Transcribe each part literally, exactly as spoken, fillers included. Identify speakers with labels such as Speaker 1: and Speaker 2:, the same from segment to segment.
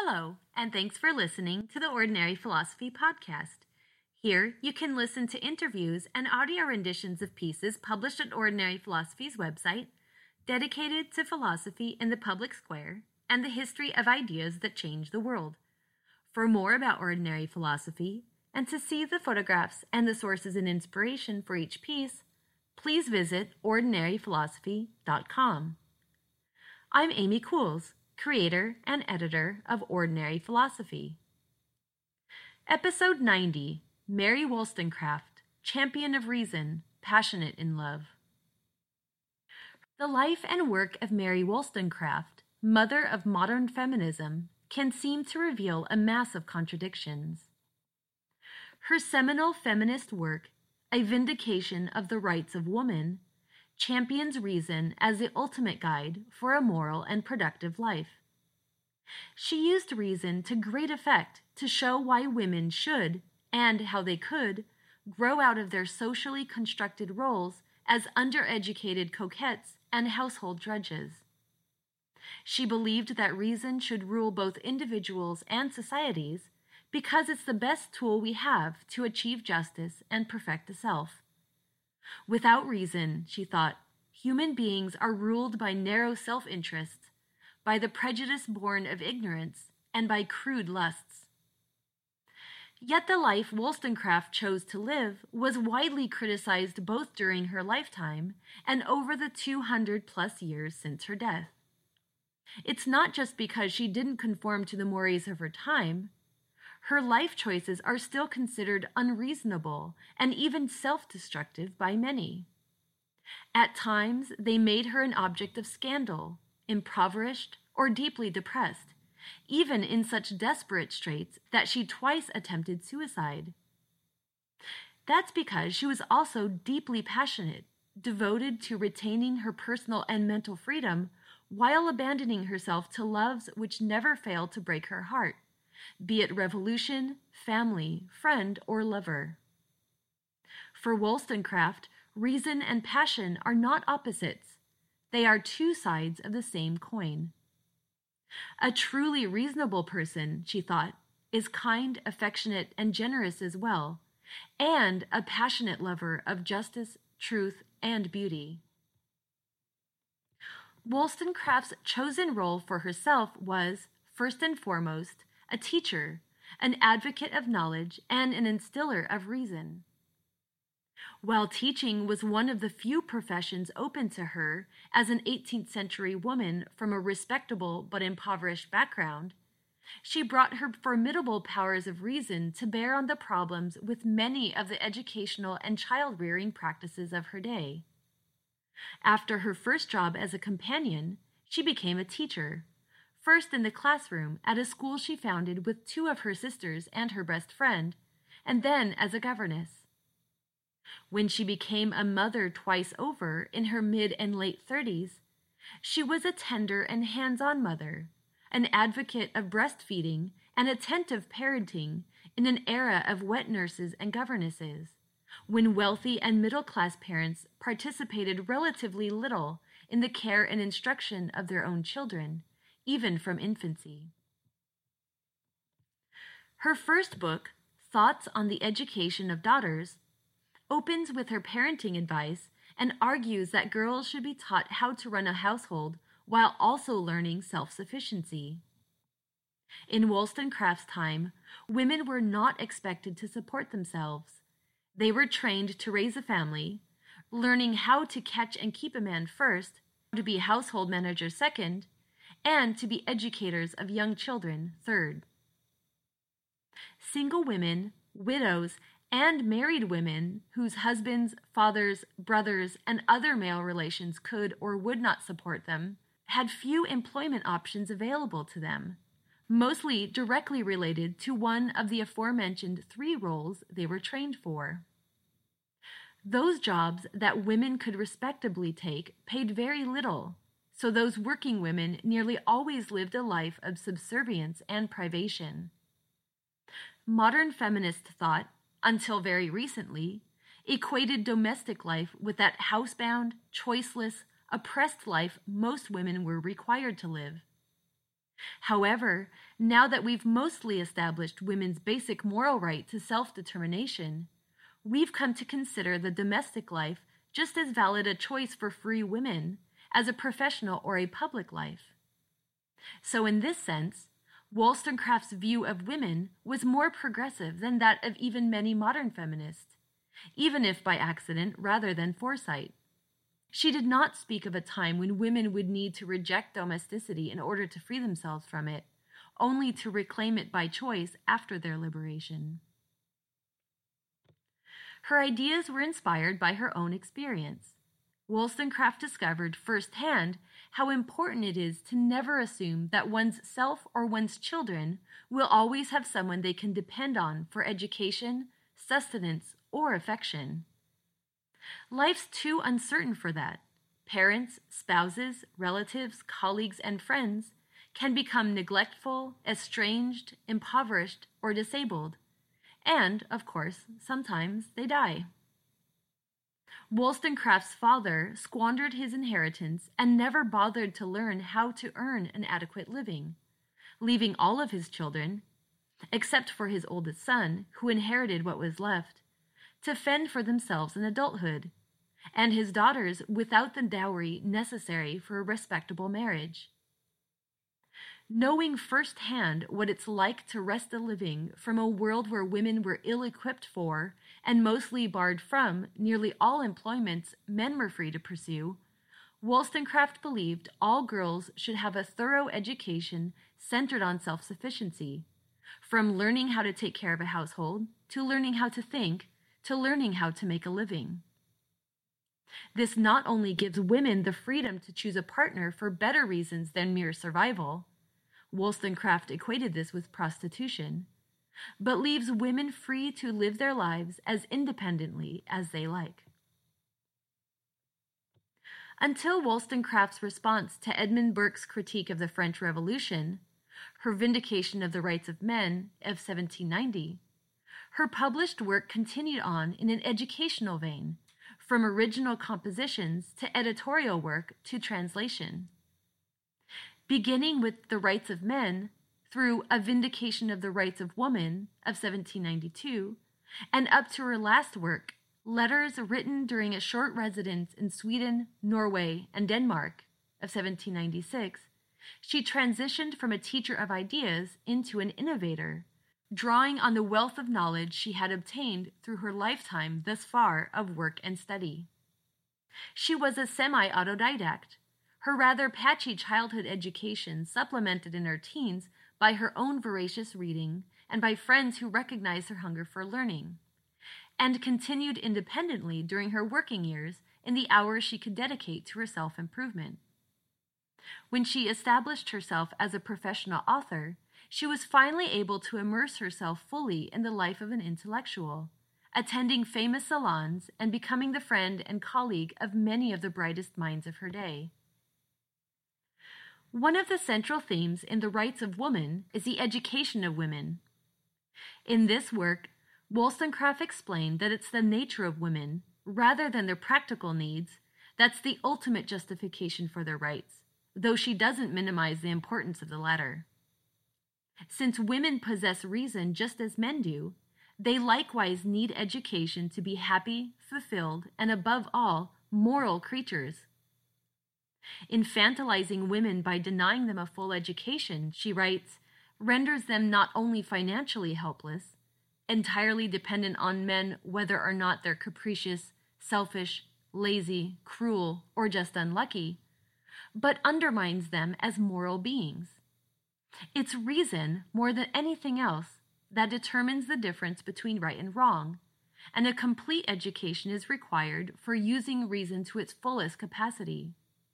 Speaker 1: Hello, and thanks for listening to the Ordinary Philosophy Podcast. Here, you can listen to interviews and audio renditions of pieces published at Ordinary Philosophy's website, dedicated to philosophy in the public square and the history of ideas that change the world. For more about Ordinary Philosophy, and to see the photographs and the sources and inspiration for each piece, please visit ordinary philosophy dot com. I'm Amy Cools, creator and editor of Ordinary Philosophy. Episode ninety, Mary Wollstonecraft, Champion of Reason, Passionate in Love. The life and work of Mary Wollstonecraft, mother of modern feminism, can seem to reveal a mass of contradictions. Her seminal feminist work, A Vindication of the Rights of Woman, champions reason as the ultimate guide for a moral and productive life. She used reason to great effect to show why women should, and how they could, grow out of their socially constructed roles as undereducated coquettes and household drudges. She believed that reason should rule both individuals and societies because it's the best tool we have to achieve justice and perfect the self. Without reason, she thought, human beings are ruled by narrow self-interests, by the prejudice born of ignorance, and by crude lusts. Yet the life Wollstonecraft chose to live was widely criticized both during her lifetime and over the two hundred plus years since her death. It's not just because she didn't conform to the mores of her time. Her life choices are still considered unreasonable and even self-destructive by many. At times, they made her an object of scandal, impoverished, or deeply depressed, even in such desperate straits that she twice attempted suicide. That's because she was also deeply passionate, devoted to retaining her personal and mental freedom while abandoning herself to loves which never failed to break her heart, be it revolution, family, friend, or lover. For Wollstonecraft, reason and passion are not opposites. They are two sides of the same coin. A truly reasonable person, she thought, is kind, affectionate, and generous as well, and a passionate lover of justice, truth, and beauty. Wollstonecraft's chosen role for herself was, first and foremost, a teacher, an advocate of knowledge, and an instiller of reason. While teaching was one of the few professions open to her as an eighteenth century woman from a respectable but impoverished background, she brought her formidable powers of reason to bear on the problems with many of the educational and child-rearing practices of her day. After her first job as a companion, she became a teacher, first in the classroom at a school she founded with two of her sisters and her best friend, and then as a governess. When she became a mother twice over in her mid and late thirties, she was a tender and hands-on mother, an advocate of breastfeeding and attentive parenting in an era of wet nurses and governesses, when wealthy and middle-class parents participated relatively little in the care and instruction of their own children, even from infancy. Her first book, Thoughts on the Education of Daughters, opens with her parenting advice and argues that girls should be taught how to run a household while also learning self-sufficiency. In Wollstonecraft's time, women were not expected to support themselves. They were trained to raise a family, learning how to catch and keep a man first, to be household managers second, and to be educators of young children third. Single women, widows, and married women whose husbands, fathers, brothers, and other male relations could or would not support them had few employment options available to them, mostly directly related to one of the aforementioned three roles they were trained for. Those jobs that women could respectably take paid very little, so those working women nearly always lived a life of subservience and privation. Modern feminist thought, until very recently, equated domestic life with that housebound, choiceless, oppressed life most women were required to live. However, now that we've mostly established women's basic moral right to self-determination, we've come to consider the domestic life just as valid a choice for free women as a professional or a public life. So in this sense, Wollstonecraft's view of women was more progressive than that of even many modern feminists, even if by accident rather than foresight. She did not speak of a time when women would need to reject domesticity in order to free themselves from it, only to reclaim it by choice after their liberation. Her ideas were inspired by her own experience. Wollstonecraft discovered firsthand how important it is to never assume that one's self or one's children will always have someone they can depend on for education, sustenance, or affection. Life's too uncertain for that. Parents, spouses, relatives, colleagues, and friends can become neglectful, estranged, impoverished, or disabled. And, of course, sometimes they die. Wollstonecraft's father squandered his inheritance and never bothered to learn how to earn an adequate living, leaving all of his children, except for his oldest son, who inherited what was left, to fend for themselves in adulthood, and his daughters without the dowry necessary for a respectable marriage. Knowing firsthand what it's like to wrest a living from a world where women were ill-equipped for and mostly barred from nearly all employments men were free to pursue, Wollstonecraft believed all girls should have a thorough education centered on self-sufficiency, from learning how to take care of a household, to learning how to think, to learning how to make a living. This not only gives women the freedom to choose a partner for better reasons than mere survival, Wollstonecraft equated this with prostitution, but leaves women free to live their lives as independently as they like. Until Wollstonecraft's response to Edmund Burke's critique of the French Revolution, her Vindication of the Rights of Men of seventeen ninety, her published work continued on in an educational vein, from original compositions to editorial work to translation. Beginning with The Rights of Men, through A Vindication of the Rights of Woman of seventeen ninety-two, and up to her last work, Letters Written During a Short Residence in Sweden, Norway, and Denmark of seventeen ninety-six, she transitioned from a teacher of ideas into an innovator, drawing on the wealth of knowledge she had obtained through her lifetime thus far of work and study. She was a semi-autodidact, her rather patchy childhood education supplemented in her teens by her own voracious reading and by friends who recognized her hunger for learning, and continued independently during her working years in the hours she could dedicate to her self-improvement. When she established herself as a professional author, she was finally able to immerse herself fully in the life of an intellectual, attending famous salons and becoming the friend and colleague of many of the brightest minds of her day. One of the central themes in The Rights of Woman is the education of women. In this work, Wollstonecraft explained that it's the nature of women, rather than their practical needs, that's the ultimate justification for their rights, though she doesn't minimize the importance of the latter. Since women possess reason just as men do, they likewise need education to be happy, fulfilled, and above all, moral creatures. Infantilizing women by denying them a full education, she writes, renders them not only financially helpless, entirely dependent on men whether or not they're capricious, selfish, lazy, cruel, or just unlucky, but undermines them as moral beings. It's reason, more than anything else, that determines the difference between right and wrong, and a complete education is required for using reason to its fullest capacity.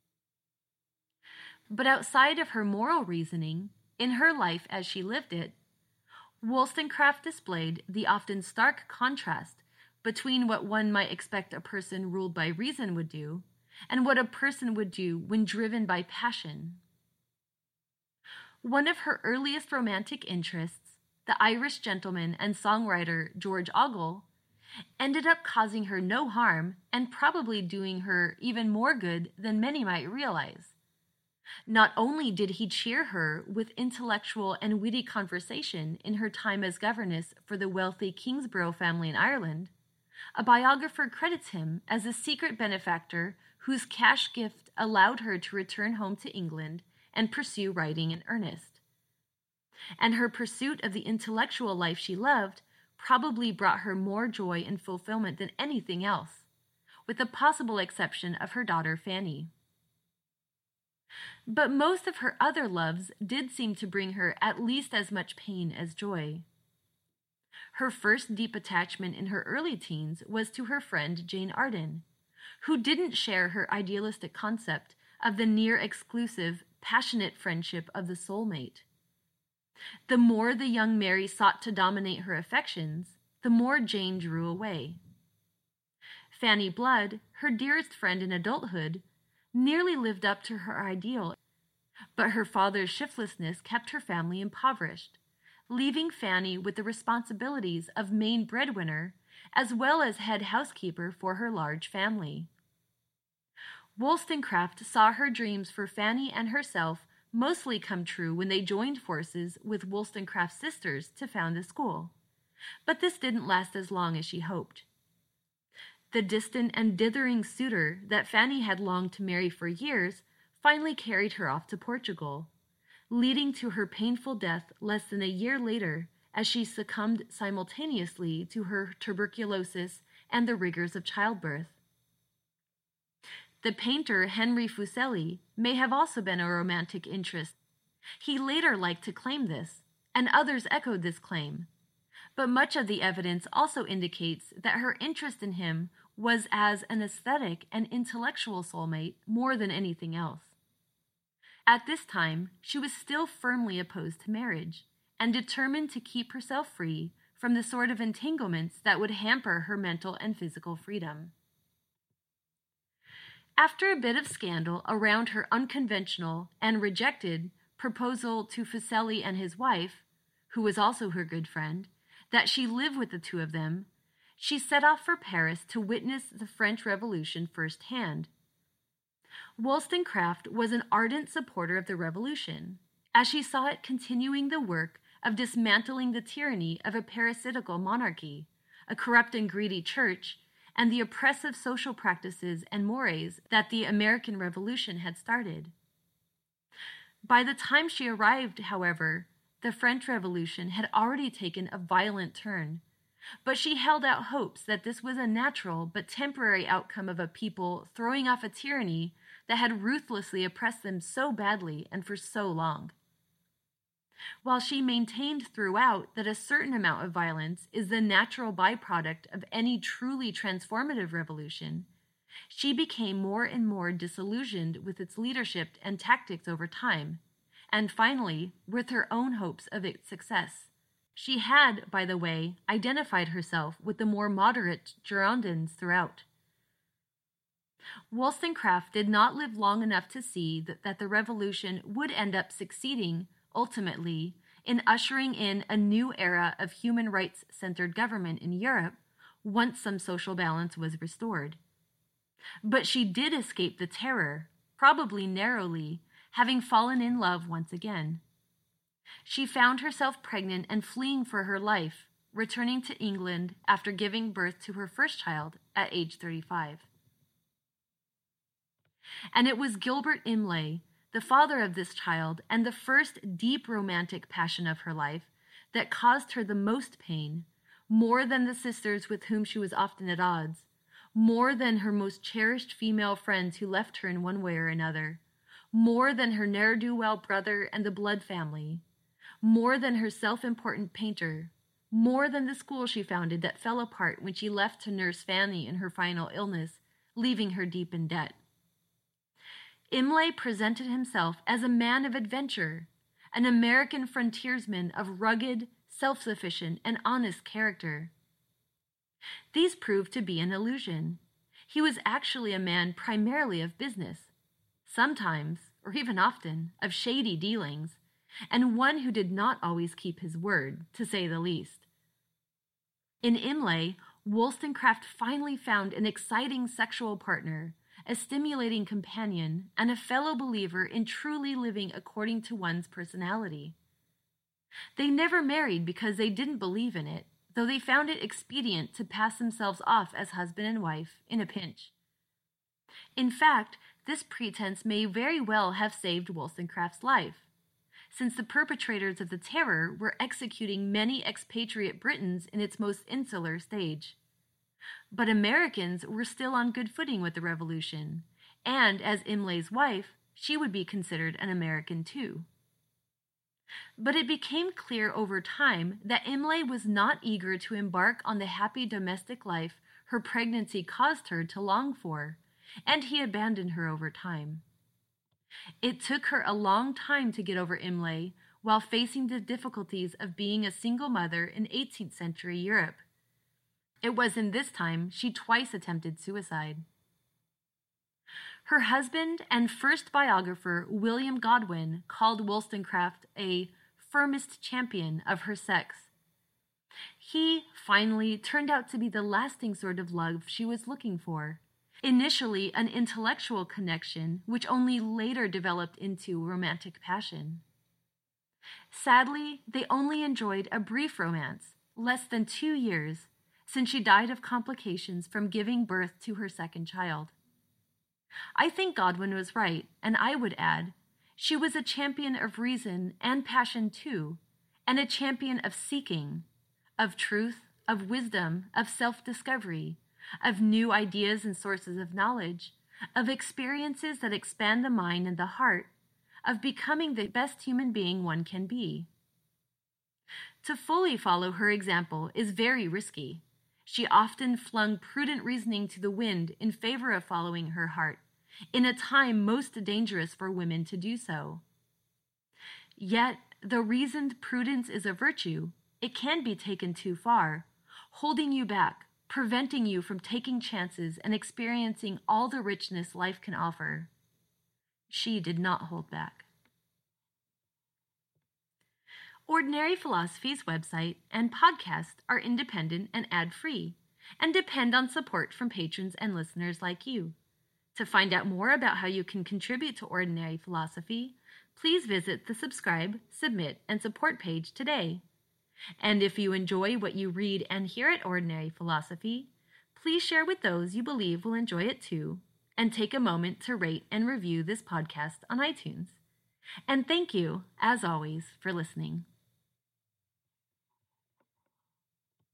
Speaker 1: But outside of her moral reasoning, in her life as she lived it, Wollstonecraft displayed the often stark contrast between what one might expect a person ruled by reason would do and what a person would do when driven by passion. One of her earliest romantic interests, the Irish gentleman and songwriter George Ogle, ended up causing her no harm and probably doing her even more good than many might realize. Not only did he cheer her with intellectual and witty conversation in her time as governess for the wealthy Kingsborough family in Ireland, a biographer credits him as a secret benefactor whose cash gift allowed her to return home to England and pursue writing in earnest. And her pursuit of the intellectual life she loved probably brought her more joy and fulfillment than anything else, with the possible exception of her daughter Fanny. But most of her other loves did seem to bring her at least as much pain as joy. Her first deep attachment in her early teens was to her friend Jane Arden, who didn't share her idealistic concept of the near-exclusive, passionate friendship of the soulmate. The more the young Mary sought to dominate her affections, the more Jane drew away. Fanny Blood, her dearest friend in adulthood, nearly lived up to her ideal, but her father's shiftlessness kept her family impoverished, leaving Fanny with the responsibilities of main breadwinner as well as head housekeeper for her large family. Wollstonecraft saw her dreams for Fanny and herself mostly come true when they joined forces with Wollstonecraft's sisters to found the school, but this didn't last as long as she hoped. The distant and dithering suitor that Fanny had longed to marry for years finally carried her off to Portugal, leading to her painful death less than a year later as she succumbed simultaneously to her tuberculosis and the rigors of childbirth. The painter Henry Fuseli may have also been a romantic interest. He later liked to claim this, and others echoed this claim. But much of the evidence also indicates that her interest in him was as an aesthetic and intellectual soulmate more than anything else. At this time, she was still firmly opposed to marriage, and determined to keep herself free from the sort of entanglements that would hamper her mental and physical freedom. After a bit of scandal around her unconventional and rejected proposal to Fuseli and his wife, who was also her good friend, that she live with the two of them, she set off for Paris to witness the French Revolution firsthand. Wollstonecraft was an ardent supporter of the Revolution, as she saw it continuing the work of dismantling the tyranny of a parasitical monarchy, a corrupt and greedy church, and the oppressive social practices and mores that the American Revolution had started. By the time she arrived, however, the French Revolution had already taken a violent turn, but she held out hopes that this was a natural but temporary outcome of a people throwing off a tyranny that had ruthlessly oppressed them so badly and for so long. While she maintained throughout that a certain amount of violence is the natural byproduct of any truly transformative revolution, she became more and more disillusioned with its leadership and tactics over time, and finally, with her own hopes of its success. She had, by the way, identified herself with the more moderate Girondins throughout. Wollstonecraft did not live long enough to see that, that the revolution would end up succeeding, ultimately, in ushering in a new era of human rights-centered government in Europe once some social balance was restored. But she did escape the terror, probably narrowly, having fallen in love once again. She found herself pregnant and fleeing for her life, returning to England after giving birth to her first child at age thirty-five. And it was Gilbert Imlay, the father of this child and the first deep romantic passion of her life, that caused her the most pain, more than the sisters with whom she was often at odds, more than her most cherished female friends who left her in one way or another, more than her ne'er-do-well brother and the Blood family, more than her self-important painter, more than the school she founded that fell apart when she left to nurse Fanny in her final illness, leaving her deep in debt. Imlay presented himself as a man of adventure, an American frontiersman of rugged, self-sufficient, and honest character. These proved to be an illusion. He was actually a man primarily of business, sometimes, or even often, of shady dealings, and one who did not always keep his word, to say the least. In Imlay, Wollstonecraft finally found an exciting sexual partner, a stimulating companion, and a fellow believer in truly living according to one's personality. They never married because they didn't believe in it, though they found it expedient to pass themselves off as husband and wife in a pinch. In fact, this pretense may very well have saved Wollstonecraft's life, since the perpetrators of the terror were executing many expatriate Britons in its most insular stage. But Americans were still on good footing with the Revolution, and as Imlay's wife, she would be considered an American too. But it became clear over time that Imlay was not eager to embark on the happy domestic life her pregnancy caused her to long for, and he abandoned her over time. It took her a long time to get over Imlay while facing the difficulties of being a single mother in eighteenth century Europe. It was in this time she twice attempted suicide. Her husband and first biographer, William Godwin, called Wollstonecraft a firmest champion of her sex. He, finally, turned out to be the lasting sort of love she was looking for. Initially an intellectual connection, which only later developed into romantic passion. Sadly, they only enjoyed a brief romance, less than two years, since she died of complications from giving birth to her second child. I think Godwin was right, and I would add, she was a champion of reason and passion too, and a champion of seeking, of truth, of wisdom, of self-discovery, of new ideas and sources of knowledge, of experiences that expand the mind and the heart, of becoming the best human being one can be. To fully follow her example is very risky. She often flung prudent reasoning to the wind in favor of following her heart, in a time most dangerous for women to do so. Yet, though reasoned prudence is a virtue, it can be taken too far, holding you back, preventing you from taking chances and experiencing all the richness life can offer. She did not hold back. Ordinary Philosophy's website and podcast are independent and ad-free, and depend on support from patrons and listeners like you. To find out more about how you can contribute to Ordinary Philosophy, please visit the subscribe, submit, and support page today. And if you enjoy what you read and hear at Ordinary Philosophy, please share with those you believe will enjoy it too, and take a moment to rate and review this podcast on iTunes. And thank you, as always, for listening.